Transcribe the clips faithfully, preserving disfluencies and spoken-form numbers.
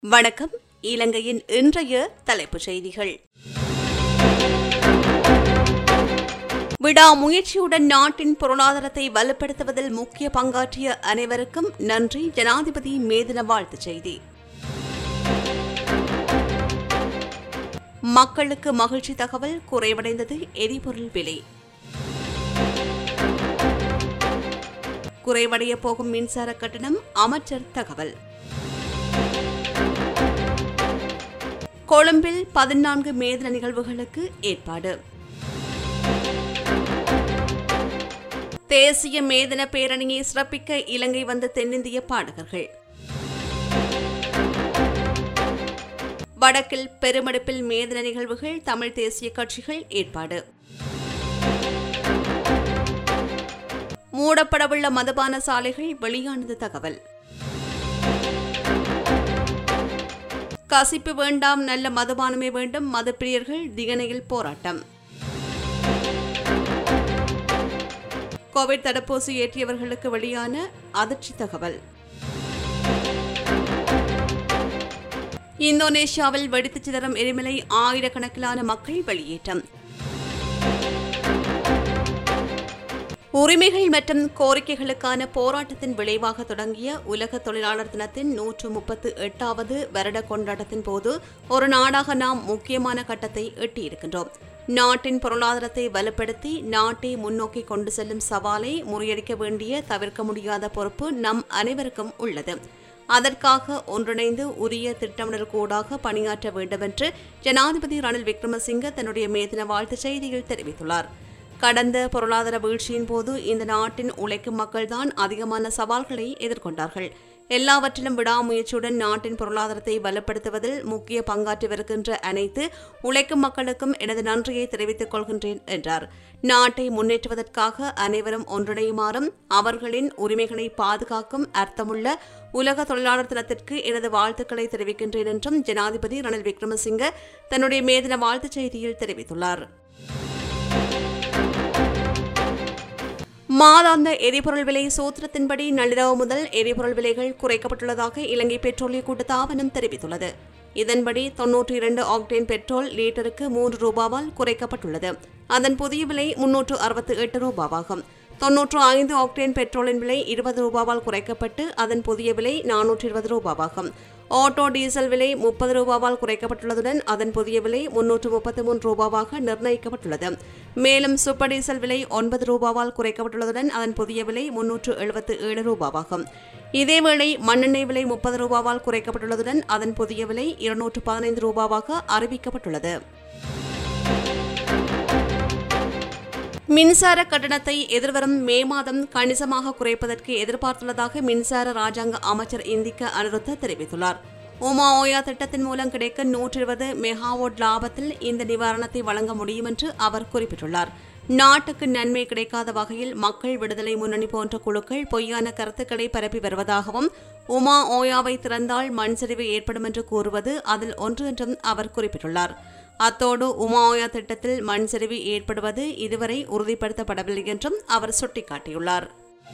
வணக்கம். இலங்கையின் இன்றைய தலைப்புச் செய்திகள். விடாமுயற்சியுடன் நாட்டின் பொருளாதாரத்தை வலுப்படுத்துவதில் முக்கிய பங்காற்றிய அனைவருக்கும் நன்றி. ஜனாதிபதி மேதின வாழ்த்துச் செய்தி. மக்களுக்கு மகிழ்ச்சி தகவல். குறைவடைந்தது எரிபொருள் விலை. குறைவடைய போகும் மின்சார கட்டணம். அமைச்சர் தகவல். கொழும்பில் பதினான்கு மேதின நிகழ்வுகளுக்கு ஏற்பாடு. தேசிய மேதின பேரணியை சிறப்பிக்க இலங்கை வந்த தென்னிந்திய பாடகர்கள். வடக்கில் பெருமெடுப்பில் மேதின நிகழ்வுகள். தமிழ் தேசிய கட்சிகள் ஏற்பாடு. மூடப்படவுள்ள மதுபான சாலைகள். வெளியானது தகவல். கசிப்பு வேண்டாம், நல்ல மதுபானமே வேண்டும். மதுப்பிரியர்கள் திகனையில் போராட்டம். கோவிட் தடுப்பூசி ஏற்றியவர்களுக்கு வெளியான அதிர்ச்சி தகவல். இந்தோனேஷியாவில் வெடித்துச் சிதறும் எரிமலை. ஆயிரக்கணக்கிலான மக்கள் வெளியேற்றம். உரிமைகள் மற்றும் கோரிக்கைகளுக்கான போராட்டத்தின் விளைவாக தொடங்கிய உலக தொழிலாளர் தினத்தின் நூற்று முப்பத்து எட்டாவது வருட கொண்டாட்டத்தின் போது ஒரு நாடாக நாம் முக்கியமான கட்டத்தை எட்டியிருக்கின்றோம். நாட்டின் பொருளாதாரத்தை வலுப்படுத்தி நாட்டை முன்னோக்கி கொண்டு செல்லும் சவாலை முறியடிக்க வேண்டிய தவிர்க்க முடியாத பொறுப்பு நம் அனைவருக்கும் உள்ளது. அதற்காக ஒன்றிணைந்து உரிய திட்டமிடல்கூடாக பணியாற்ற வேண்டும் என்று ஜனாதிபதி ரணில் விக்ரமசிங்க தன்னுடைய மேதின வாழ்த்துச் செய்தியில் தெரிவித்துள்ளார். கடந்த பொருளாதார வீழ்ச்சியின் போது இந்த நாட்டின் உழைக்கும் மக்கள்தான் அதிகமான சவால்களை எதிர்கொண்டார்கள். எல்லாவற்றிலும் விடாமுயற்சியுடன் நாட்டின் பொருளாதாரத்தை வலுப்படுத்துவதில் முக்கிய பங்காற்றி வருகின்ற அனைத்து உழைக்கும் மக்களுக்கும் எனது நன்றியை தெரிவித்துக் கொள்கின்றேன் என்றார். நாட்டை முன்னேற்றுவதற்காக அனைவரும் ஒன்றிணையுமாறும் அவர்களின் உரிமைகளை பாதுகாக்கும் அர்த்தமுள்ள உலக தொழிலாளர் தினத்திற்கு எனது வாழ்த்துக்களை தெரிவிக்கின்றேன் என்றும் ஜனாதிபதி ரணில் விக்ரமசிங்க தன்னுடைய மேதின வாழ்த்துச் செய்தியில் தெரிவித்துள்ளார். மாதாந்த எரிபொருள் விலை சூத்திரத்தின்படி நள்ளிரவு முதல் எரிபொருள் விலைகள் குறைக்கப்பட்டுள்ளதாக இலங்கை பெட்ரோலிய கூட்டுத்தாபனம் தெரிவித்துள்ளது. இதன்படி தொன்னூற்றி இரண்டு ஆக்டேன் பெட்ரோல் லீட்டருக்கு மூன்று ரூபாவால் குறைக்கப்பட்டுள்ளது. அதன் புதிய விலை முன்னூற்று அறுபத்தி எட்டு ரூபாவாகும். தொன்னூற்று ஐந்து ஆக்டேன் பெட்ரோலின் விலை இருபது ரூபாவால் குறைக்கப்பட்டு அதன் புதிய விலை நானூற்று இருபது ரூபாவாகும். ஆட்டோ டீசல் விலை முப்பது ரூபாவால் குறைக்கப்பட்டுள்ளதுடன் அதன் புதிய விலை முன்னூற்று முப்பத்தி மூன்று ரூபாவாக நிர்ணயிக்கப்பட்டுள்ளது. மேலும் சூப்பர் டீசல் விலை ஒன்பது ரூபாவால் குறைக்கப்பட்டுள்ளதுடன் அதன் புதிய விலை முன்னூற்று எழுபத்தி ஏழு ரூபாவாகும். இதேவேளை மண்ணெண்ணெய் விலை முப்பது ரூபாவால் குறைக்கப்பட்டுள்ளதுடன் அதன் புதிய விலை இருநூற்று பதினைந்து ரூபாவாக அறிவிக்கப்பட்டுள்ளது. மின்சார கட்டணத்தை எதிர்வரும் மே மாதம் கணிசமாக குறைப்பதற்கு எதிர்பார்த்துள்ளதாக மின்சார ராஜாங்க அமைச்சர் இந்திக்க அனுருத்த தெரிவித்துள்ளார். உமா ஓயா திட்டத்தின் மூலம் கிடைக்க நூற்றி இருபது மெகாவாட் லாபத்தில் இந்த நிவாரணத்தை வழங்க முடியும் என்று அவர் குறிப்பிட்டுள்ளார். நாட்டுக்கு நன்மை கிடைக்காத வகையில் மக்கள் விடுதலை முன்னணி போன்ற குழுக்கள் பொய்யான கருத்துக்களை பரப்பி வருவதாகவும் உமா ஓயாவை திறந்தால் மண் சரிவு ஏற்படும் என்று கூறுவது அதில் ஒன்று என்றும் அவர் குறிப்பிட்டுள்ளார். அத்தோடு உமா ஓயா திட்டத்தில் மண் சரிவு ஏற்படுவது இதுவரை உறுதிப்படுத்தப்படவில்லை என்றும் அவர் சுட்டிக்காட்டியுள்ளார்.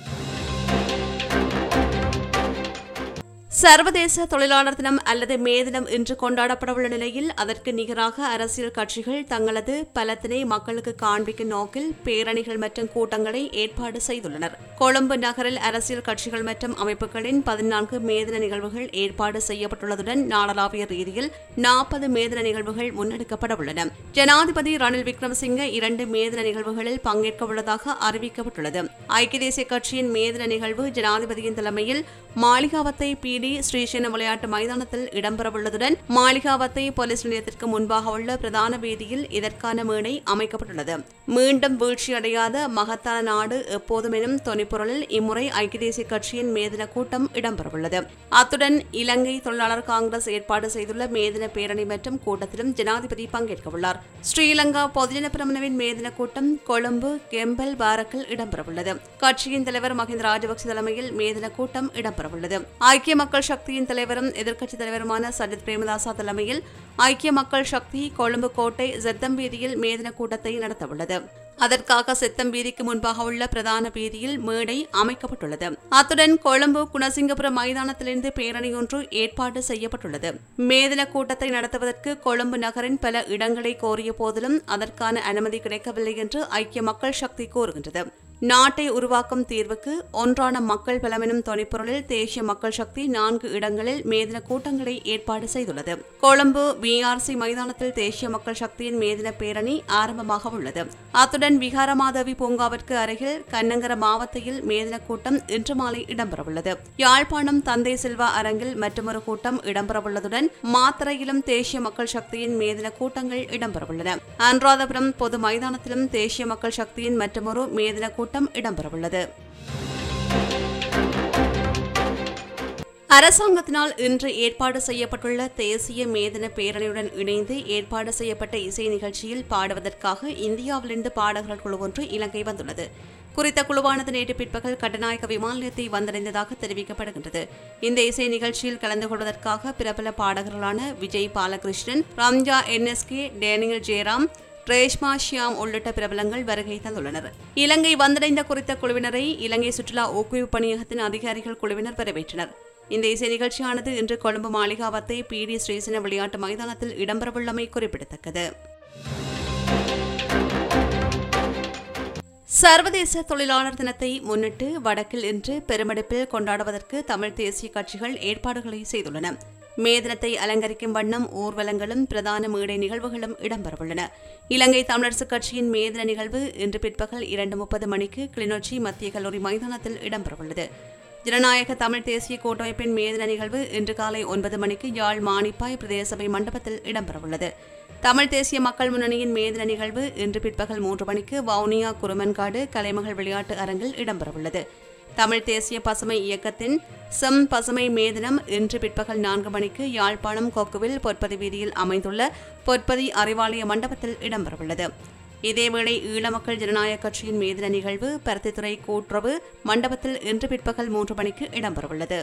சர்வதேச தொழிலாளர் தினம் அல்லது மே தினம் இன்று கொண்டாடப்படவுள்ள நிலையில் அதற்கு நிகராக அரசியல் கட்சிகள் தங்களது பலத்தினை மக்களுக்கு காண்பிக்கும் நோக்கில் பேரணிகள் மற்றும் கூட்டங்களை ஏற்பாடு செய்துள்ளனர். கொழும்பு நகரில் அரசியல் கட்சிகள் மற்றும் அமைப்புகளின் பதினான்கு மேதின நிகழ்வுகள் ஏற்பாடு செய்யப்பட்டுள்ளதுடன் நாடளாவிய ரீதியில் நாற்பது மேதின நிகழ்வுகள் முன்னெடுக்கப்படவுள்ளன. ஜனாதிபதி ரணில் விக்ரமசிங்க இரண்டு மேதின நிகழ்வுகளில் பங்கேற்க உள்ளதாக அறிவிக்கப்பட்டுள்ளது. ஐக்கிய தேசிய கட்சியின் மேதின நிகழ்வு ஜனாதிபதியின் தலைமையில் மாளிகாவத்தை பீடி ஸ்ரீசேன விளையாட்டு மைதானத்தில் இடம்பெறவுள்ளதுடன் மாளிகாவத்தை போலீஸ் நிலையத்திற்கு முன்பாக உள்ள பிரதான வீதியில் இதற்கான மேடை அமைக்கப்பட்டுள்ளது. மீண்டும் வீழ்ச்சியடையாத மகத்தான நாடு எப்போதும் எனும் தொனிப்பொருளில் இம்முறை ஐக்கிய தேசிய கட்சியின் மேதின கூட்டம் இடம்பெறவுள்ளது. அத்துடன் இலங்கை தொழிலாளர் காங்கிரஸ் ஏற்பாடு செய்துள்ள மேதின பேரணி மற்றும் கூட்டத்திலும் ஜனாதிபதி பங்கேற்கவுள்ளார். ஸ்ரீலங்கா பொதுஜன பிரமுனவின் மேதின கூட்டம் கொழும்பு கெம்பல் பாரக்கில் இடம்பெறவுள்ளது. கட்சியின் தலைவர் மஹிந்த ராஜபக்ச தலைமையில் மேதின கூட்டம் இடம்பெறவுள்ளது. ஐக்கிய மக்கள் சக்தியின் தலைவரும் எதிர்க்கட்சித் தலைவருமான சஜித் பிரேமதாசா தலைமையில் ஐக்கிய மக்கள் சக்தி கொழும்பு கோட்டை ஜெத்தம் வீதியில் மேதின கூட்டத்தை நடத்தவுள்ளது. அதற்காக செத்தம் வீதிக்கு முன்பாக உள்ள பிரதான வீதியில் மேடை அமைக்கப்பட்டுள்ளது. அத்துடன் கொழும்பு குணசிங்கபுரம் மைதானத்திலிருந்து பேரணி ஒன்று ஏற்பாடு செய்யப்பட்டுள்ளது. மேதின கூட்டத்தை நடத்துவதற்கு கொழும்பு நகரின் பல இடங்களை கோரிய போதிலும் அதற்கான அனுமதி கிடைக்கவில்லை என்று ஐக்கிய மக்கள் சக்தி கூறுகின்றது. நாட்டை உருவாக்கும் தீர்வுக்கு ஒன்றான மக்கள் பலமெனும் தொனிப்பொருளில் தேசிய மக்கள் சக்தி நான்கு இடங்களில் மேதின கூட்டங்களை ஏற்பாடு செய்துள்ளது. கொழும்பு பிஆர்சி மைதானத்தில் தேசிய மக்கள் சக்தியின் மேதின பேரணி ஆரம்பமாக உள்ளது. அத்துடன் விகாரமாதேவி பூங்காவிற்கு அருகில் கண்ணங்கர மாவட்டத்தில் மேதின கூட்டம் இன்று மாலை இடம்பெறவுள்ளது. யாழ்ப்பாணம் தந்தை சில்வா அரங்கில் மற்றொரு கூட்டம் இடம்பெறவுள்ளதுடன் மாத்தறையிலும் தேசிய மக்கள் சக்தியின் மேதின கூட்டங்கள் இடம்பெறவுள்ளன. அனுராதபுரம் பொது மைதானத்திலும் தேசிய மக்கள் சக்தியின் மற்றொரு மேதின கூட்டம் இடம்பெறவுள்ளது. அரசாங்கத்தினால் இன்று ஏற்பாடு செய்யப்பட்டுள்ள தேசிய மேதின பேரணியுடன் இணைந்து ஏற்பாடு செய்யப்பட்ட இசை நிகழ்ச்சியில் பாடுவதற்காக இந்தியாவிலிருந்து பாடகர்கள் குழு ஒன்று இலங்கை வந்துள்ளது. குறித்த குழுவானது நேற்று பிற்பகல் கட்டநாயக்க விமான நிலையத்தை வந்தடைந்ததாக தெரிவிக்கப்படுகின்றது. இந்த இசை நிகழ்ச்சியில் கலந்து கொள்வதற்காக பிரபல பாடகர்களான விஜய் பாலகிருஷ்ணன், ரம்யா என்எஸ்கே, டேனியல் ஜெயராம், ரேஷ்மா ஷியாம் உள்ளிட்ட பிரபலங்கள் வருகை தந்துள்ளனர். இலங்கை வந்தடைந்த குறித்த குழுவினரை இலங்கை சுற்றுலா ஊக்குவிப்பு பணியகத்தின் அதிகாரிகள் குழுவினர் வரவேற்றனர். இந்த இசை நிகழ்ச்சியானது இன்று கொழும்பு மாளிகாவத்தை பி டி ஸ்ரீசன விளையாட்டு மைதானத்தில் இடம்பெறவுள்ளமை குறிப்பிடத்தக்கது. சர்வதேச தொழிலாளர் தினத்தை முன்னிட்டு வடக்கில் இன்று பெருமெடுப்பில் கொண்டாடுவதற்கு தமிழ் தேசிய கட்சிகள் ஏற்பாடுகளை செய்துள்ளன. மே தினத்தை அலங்கரிக்கும் வண்ணம் ஊர்வலங்களும் பிரதான மேடை நிகழ்வுகளும் இடம்பெறவுள்ளன. இலங்கை தமிழரசுக் கட்சியின் மேதின நிகழ்வு இன்று பிற்பகல் இரண்டு முப்பது மணிக்கு கிளிநொச்சி மத்திய கல்லூரி மைதானத்தில் இடம்பெறவுள்ளது. ஜனநாயக தமிழ் தேசிய கூட்டமைப்பின் மேதின நிகழ்வு இன்று காலை ஒன்பது மணிக்கு யாழ் மானிப்பாய் பிரதேச சபை மண்டபத்தில் இடம்பெறவுள்ளது. தமிழ் தேசிய மக்கள் முன்னணியின் மேதின நிகழ்வு இன்று பிற்பகல் மூன்று மணிக்கு வவுனியா குருமன்காடு கலைமகள் விளையாட்டு அரங்கில் இடம்பெறவுள்ளது. தமிழ் தேசிய பசுமை இயக்கத்தின் செம் பசுமை மேதினம் இன்று பிற்பகல் நான்கு மணிக்கு யாழ்ப்பாணம் கொக்குவில் பொற்பதி வீதியில் அமைந்துள்ள பொற்பதி அறிவாலய மண்டபத்தில் இடம்பெறவுள்ளது. இதேவேளை ஈழ மக்கள் ஜனநாயக கட்சியின் மேதின நிகழ்வு பருத்தித்துறை கூட்டுறவு மண்டபத்தில் இன்று பிற்பகல் மூன்று மணிக்கு இடம்பெறவுள்ளது.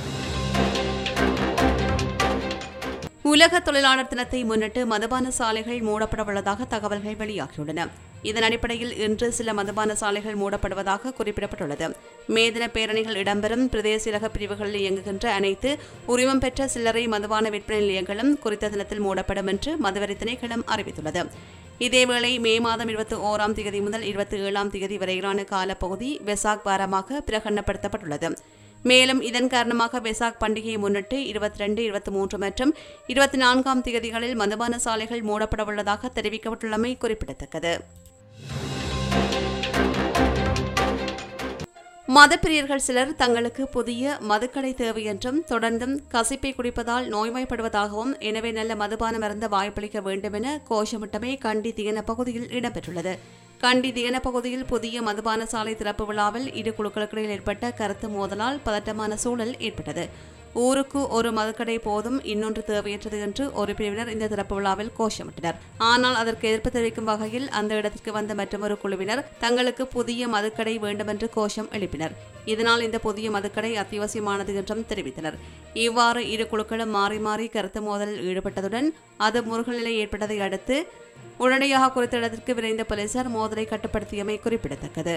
உலக தொழிலாளர் தினத்தை முன்னிட்டு மதுபான சாலைகள் மூடப்பட உள்ளதாக தகவல்கள் வெளியாகியுள்ளன. இதன் அடிப்படையில் இன்று சில மதுபான சாலைகள் மூடப்படுவதாக குறிப்பிடப்பட்டுள்ளது. மேதின பேரணிகள் இடம்பெறும் பிரதேச பிரிவுகளில் இயங்குகின்ற அனைத்து உரிமம் பெற்ற சில்லறை மதுபான விற்பனை நிலையங்களும் குறித்த தினத்தில் மூடப்படும் என்று மதுவரி திணைக்களம் அறிவித்துள்ளது. இதேவேளை மே மாதம் இருபத்தி ஓராம் தேதி முதல் இருபத்தி ஏழாம் தேதி வரையிலான காலப்பகுதி வெசாக் வாரமாக பிரகடனப்படுத்தப்பட்டுள்ளது. மேலும் இதன் காரணமாக வெசாக் பண்டிகையை முன்னிட்டு இருபத்தி ரெண்டு இருபத்தி மூன்று மற்றும் இருபத்தி நான்காம் தேதிகளில் மதுபான சாலைகள் மூடப்படவுள்ளதாக தெரிவிக்கப்பட்டுள்ளமை குறிப்பிடத்தக்கது. மதப்பிரியர்கள் சிலர் தங்களுக்கு புதிய மதுக்கடை தேவை என்றும் தொடர்ந்தும் கசிப்பை குடிப்பதால் நோய்வாய்ப்படுவதாகவும் எனவே நல்ல மதுபானம் அருந்த வாய்ப்பளிக்க வேண்டும் என கோஷமிட்டமே கண்டி தியன பகுதியில் இடம்பெற்றுள்ளது. கண்டி தியன பகுதியில் புதிய மதுபான சாலை திறப்பு விழாவில் இரு குழுக்களுக்கிடையில் ஏற்பட்ட கருத்து மோதலால் பதட்டமான சூழல் ஏற்பட்டது. ஊருக்கு ஒரு மதுக்கடை போதும், இன்னொன்று தேவையற்றது என்று ஒரு பிரிவினர் இந்த திறப்பு விழாவில் கோஷமிட்டனர். ஆனால் அதற்கு எதிர்ப்பு தெரிவிக்கும் வகையில் அந்த இடத்திற்கு வந்த மற்றொரு குழுவினர் தங்களுக்கு புதிய மதுக்கடை வேண்டுமென்று கோஷம் எழுப்பினர். இதனால் இந்த புதிய மதுக்கடை அத்தியாவசியமானது என்றும் தெரிவித்தனர். இவ்வாறு இரு குழுக்களும் மாறி மாறி கருத்து மோதலில் ஈடுபட்டதுடன் அது முருகல் நிலை ஏற்பட்டதை அடுத்து உடனடியாக குறித்த இடத்திற்கு விரைந்த போலீசார் மோதலை கட்டுப்படுத்தியமை குறிப்பிடத்தக்கது.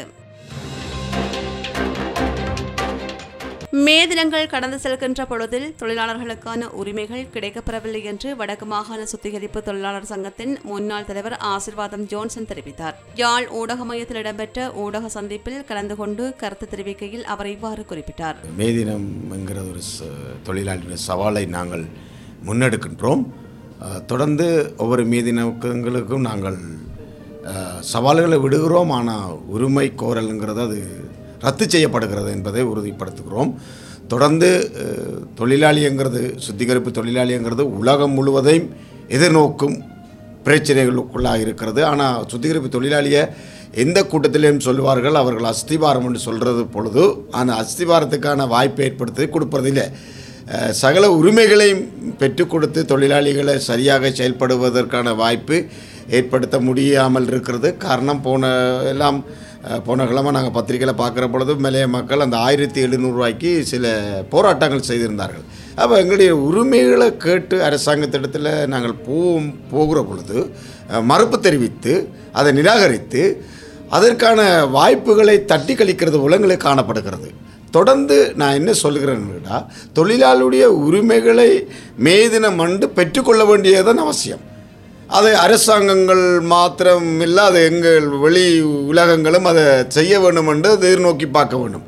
மே தினங்கள் கடந்து செல்கின்ற பொழுதில் தொழிலாளர்களுக்கான உரிமைகள் கிடைக்கப்பெறவில்லை என்று வடக்கு மாகாண சுத்திகரிப்பு தொழிலாளர் சங்கத்தின் முன்னாள் தலைவர் ஆசிர்வாதம் ஜோன்சன் தெரிவித்தார். யாழ் ஊடக மையத்தில் இடம்பெற்ற ஊடக சந்திப்பில் கலந்து கொண்டு கருத்து தெரிவிக்கையில் அவர் இவ்வாறு குறிப்பிட்டார். மே தினம் என்கிற ஒரு தொழிலாளர் சவாலை நாங்கள் முன்னெடுக்கின்றோம். தொடர்ந்து ஒவ்வொரு மே தினங்களுக்கும் நாங்கள் சவால்களை விடுகிறோம். ஆனால் உரிமை கோரல்ங்கிறது அது ரத்து செய்யப்படுகிறது என்பதை உறுதிப்படுத்துகிறோம். தொடர்ந்து தொழிலாளிங்கிறது சுத்திகரிப்பு தொழிலாளிங்கிறது உலகம் முழுவதையும் எதிர்நோக்கும் பிரச்சனைகளுக்குள்ளாக இருக்கிறது. ஆனால் சுத்திகரிப்பு தொழிலாளியை எந்த கூட்டத்திலையும் சொல்லுவார்கள் அவர்கள் அஸ்திவாரம் என்று சொல்கிறது பொழுது அந்த அஸ்திவாரத்துக்கான வாய்ப்பை ஏற்படுத்தி கொடுப்பதில்லை. சகல உரிமைகளையும் பெற்றுக் கொடுத்து தொழிலாளிகளை சரியாக செயல்படுவதற்கான வாய்ப்பு ஏற்படுத்த முடியாமல் இருக்கிறது. காரணம் போன எல்லாம் போன கிழமை நாங்கள் பத்திரிகையில் பார்க்குற பொழுது மலைய மக்கள் அந்த ஆயிரத்தி எழுநூறுவாய்க்கு சில போராட்டங்கள் செய்திருந்தார்கள். அப்போ எங்களுடைய உரிமைகளை கேட்டு அரசாங்கத்திடத்தில் நாங்கள் போகும் போகிற பொழுது மறுப்பு தெரிவித்து அதை நிராகரித்து அதற்கான வாய்ப்புகளை தட்டி கழிக்கிறது போல எங்களுக்கு காணப்படுகிறது. தொடர்ந்து நான் என்ன சொல்கிறேன்னா, தொழிலாளருடைய உரிமைகளை மே தினம் அன்று பெற்றுக்கொள்ள வேண்டியதுதான் அவசியம். அதை அரசாங்கங்கள் மாத்திரம் இல்லை, அது எங்கள் வெளி உலகங்களும் அதை செய்ய வேண்டும் என்று எதிர்நோக்கி பார்க்க வேண்டும்.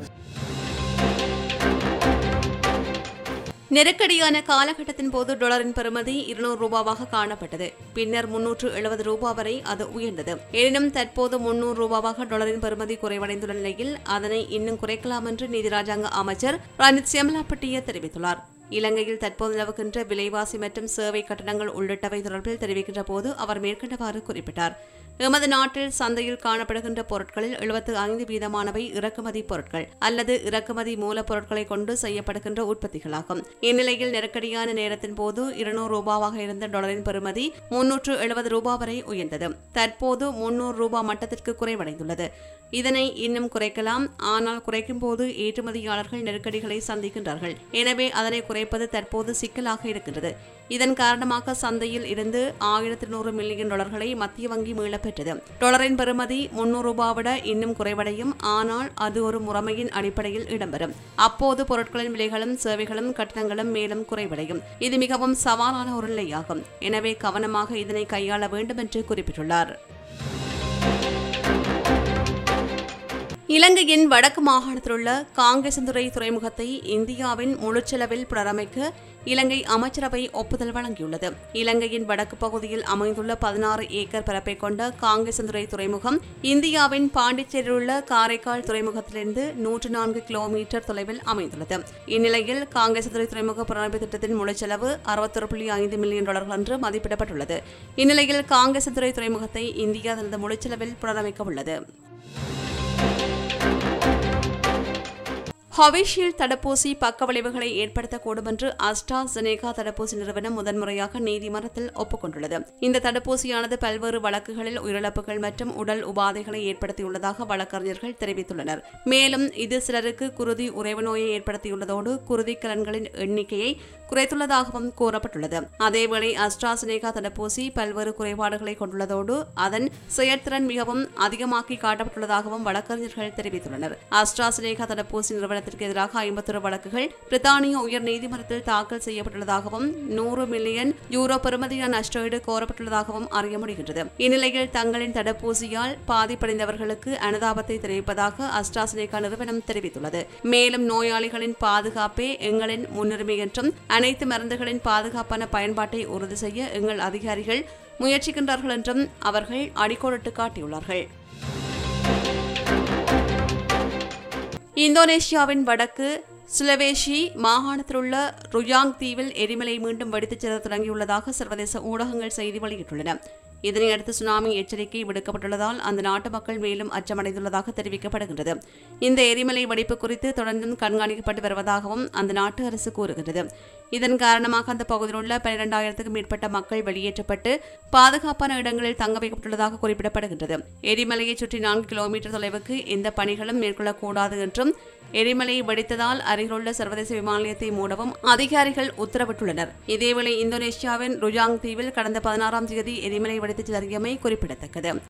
நெருக்கடியான காலகட்டத்தின் போது டாலரின் பெறுமதி இருநூறு ரூபாவாக காணப்பட்டது. பின்னர் முன்னூற்று எழுபது ரூபாய் வரை அது உயர்ந்தது. எனினும் தற்போது முன்னூறு ரூபாவாக டாலரின் பெறுமதி குறைவடைந்துள்ள நிலையில் அதனை இன்னும் குறைக்கலாம் என்று நீதி ராஜாங்க அமைச்சர் ரணித் சியமலாப்பட்டிய தெரிவித்துள்ளார். இலங்கையில் தற்போது நிலவுகின்ற விலைவாசி மற்றும் சேவை கட்டணங்கள் உள்ளிட்டவை தொடர்பில் தெரிவிக்கின்ற போது அவர் மேற்கண்டவாறு குறிப்பிட்டார். எமது நாட்டில் சந்தையில் காணப்படுகின்ற பொருட்களில் எழுபத்து ஐந்து வீதமானவை இறக்குமதி பொருட்கள் அல்லது இறக்குமதி மூலப்பொருட்களை கொண்டு செய்யப்படுகின்ற உற்பத்திகளாகும். இந்நிலையில் நெருக்கடியான நேரத்தின் போது இருநூறு ரூபாவாக இருந்த டாலரின் பெறுமதி முன்னூற்று எழுபது ரூபாய் வரை உயர்ந்தது. தற்போது முன்னூறு ரூபாய் மட்டத்திற்கு குறைவடைந்துள்ளது. இதனை இன்னும் குறைக்கலாம். ஆனால் குறைக்கும் போது ஏற்றுமதியாளர்கள் நெருக்கடிகளை சந்திக்கின்றார்கள். எனவே அதனை குறைப்பது தற்போது சிக்கலாக இருக்கின்றது. இதன் காரணமாக சந்தையில் இருந்து ஆயிரத்தி நூறு மில்லியன் டாலர்களை மத்திய வங்கி மீளப் பெற்றது. டாலரின் பெறுமதி முன்னூறு ரூபாய் விட இன்னும் குறைவடையும். ஆனால் அது ஒரு முறைமையின் அடிப்படையில் இடம்பெறும். அப்போது பொருட்களின் விலைகளும் சேவைகளும் கட்டணங்களும் மேலும் குறைவடையும். இது மிகவும் சவாலான ஒரு நிலையாகும். எனவே கவனமாக இதனை கையாள வேண்டும் என்று குறிப்பிட்டுள்ளார். இலங்கையின் வடக்கு மாகாணத்தில் உள்ள காங்கேசன்துறை துறைமுகத்தை இந்தியாவின் முழுச்செலவில் புனரமைக்க இலங்கை அமைச்சரவை ஒப்புதல் வழங்கியுள்ளது. இலங்கையின் வடக்கு பகுதியில் அமைந்துள்ள பதினாறு ஏக்கர் பரப்பை கொண்ட காங்கேசன்துறை துறைமுகம் இந்தியாவின் பாண்டிச்சேரியில் உள்ள காரைக்கால் துறைமுகத்திலிருந்து நூற்று நான்கு கிலோமீட்டர் தொலைவில் அமைந்துள்ளது. இந்நிலையில் காங்கேசன்துறை துறைமுக புனரமைப்பு திட்டத்தின் முழுச்செலவு அறுபத்தொரு புள்ளி ஐந்து மில்லியன் டாலர்கள் என்று மதிப்பிடப்பட்டுள்ளது. இந்நிலையில் காங்கேசன்துறை துறைமுகத்தை இந்தியா தனது முழுச்செலவில் புனரமைக்க உள்ளது. கோவிஷீல்டு தடுப்பூசி பக்க விளைவுகளை ஏற்படுத்தக்கூடும் என்று அஸ்ட்ராசெனேகா தடுப்பூசி நிறுவனம் முதன்முறையாக நீதிமன்றத்தில் ஒப்புக்கொண்டுள்ளது. இந்த தடுப்பூசியானது பல்வேறு வழக்குகளில் உயிரிழப்புகள் மற்றும் உடல் உபாதைகளை ஏற்படுத்தியுள்ளதாக வழக்கறிஞர்கள் தெரிவித்துள்ளனர். மேலும் இது சிலருக்கு குருதி உறைவு நோயை ஏற்படுத்தியுள்ளதோடு குருதி கலன்களின் எண்ணிக்கையை குறைத்துள்ளதாகவும் கூறப்பட்டுள்ளது. அதேவேளை அஸ்ட்ராசெனேகா தடுப்பூசி பல்வேறு குறைபாடுகளை கொண்டுள்ளதோடு அதன் செயற்திறன் மிகவும் அதிகமாக்கி காட்டப்பட்டுள்ளதாகவும் வழக்கறிஞர்கள் தெரிவித்துள்ளனர். அஸ்ட்ராசெனேகா தடுப்பூசி நிறுவனத்திற்கு எதிராக ஐம்பத்தொரு வழக்குகள் பிரித்தானிய உயர் நீதிமன்றத்தில் தாக்கல் செய்யப்பட்டுள்ளதாகவும் நூறு மில்லியன் யூரோ பெறுமதியான நஷ்டஈடு கோரப்பட்டுள்ளதாகவும் அறிய முடிகின்றது. இந்நிலையில் தங்களின் தடுப்பூசியால் பாதிப்படைந்தவர்களுக்கு அனுதாபத்தை தெரிவிப்பதாக அஸ்ட்ராசெனேகா நிறுவனம் தெரிவித்துள்ளது. மேலும் நோயாளிகளின் பாதுகாப்பே எங்களின் முன்னுரிமை என்றும் அனைத்து மருந்துகளின் பாதுகாப்பான பயன்பாட்டை உறுதி செய்ய எங்கள் அதிகாரிகள் முயற்சிக்கின்றார்கள் என்றும் அவர்கள் அடிக்கோடிட்டு காட்டியுள்ளார்கள். இந்தோனேஷியாவின் வடக்கு சுலவேசி மாகாணத்திலுள்ள ருயாங் தீவில் எரிமலை மீண்டும் வெடித்துச் செல்ல தொடங்கியுள்ளதாக சர்வதேச ஊடகங்கள் செய்தி வெளியிட்டுள்ளன. இதனையடுத்து சுனாமி எச்சரிக்கை விடுக்கப்பட்டுள்ளதால் அந்த நாட்டு மக்கள் மேலும் அச்சமடைந்துள்ளதாக தெரிவிக்கப்படுகின்றது. இந்த எரிமலை வெடிப்பு குறித்து தொடர்ந்தும் கண்காணிக்கப்பட்டு வருவதாகவும் அந்த நாட்டு அரசு கூறுகின்றது. இதன் காரணமாக அந்த பகுதியில் உள்ள பனிரெண்டாயிரத்துக்கும் மேற்பட்ட மக்கள் வெளியேற்றப்பட்டு பாதுகாப்பான இடங்களில் தங்க வைக்கப்பட்டுள்ளதாக குறிப்பிடப்படுகின்றது. எரிமலையை சுற்றி நான்கு கிலோமீட்டர் தொலைவுக்கு எந்த பணிகளும் மேற்கொள்ளக்கூடாது என்றும் எரிமலை வெடித்ததால் அருகிலுள்ள சர்வதேச விமான நிலையத்தை மூடவும் அதிகாரிகள் உத்தரவிட்டுள்ளனர். இதேவேளை இந்தோனேஷியாவின் ருயாங் தீவில் கடந்த பதினாறாம் தேதி எரிமலை வெடித்து சிதறியமை குறிப்பிடத்தக்கது.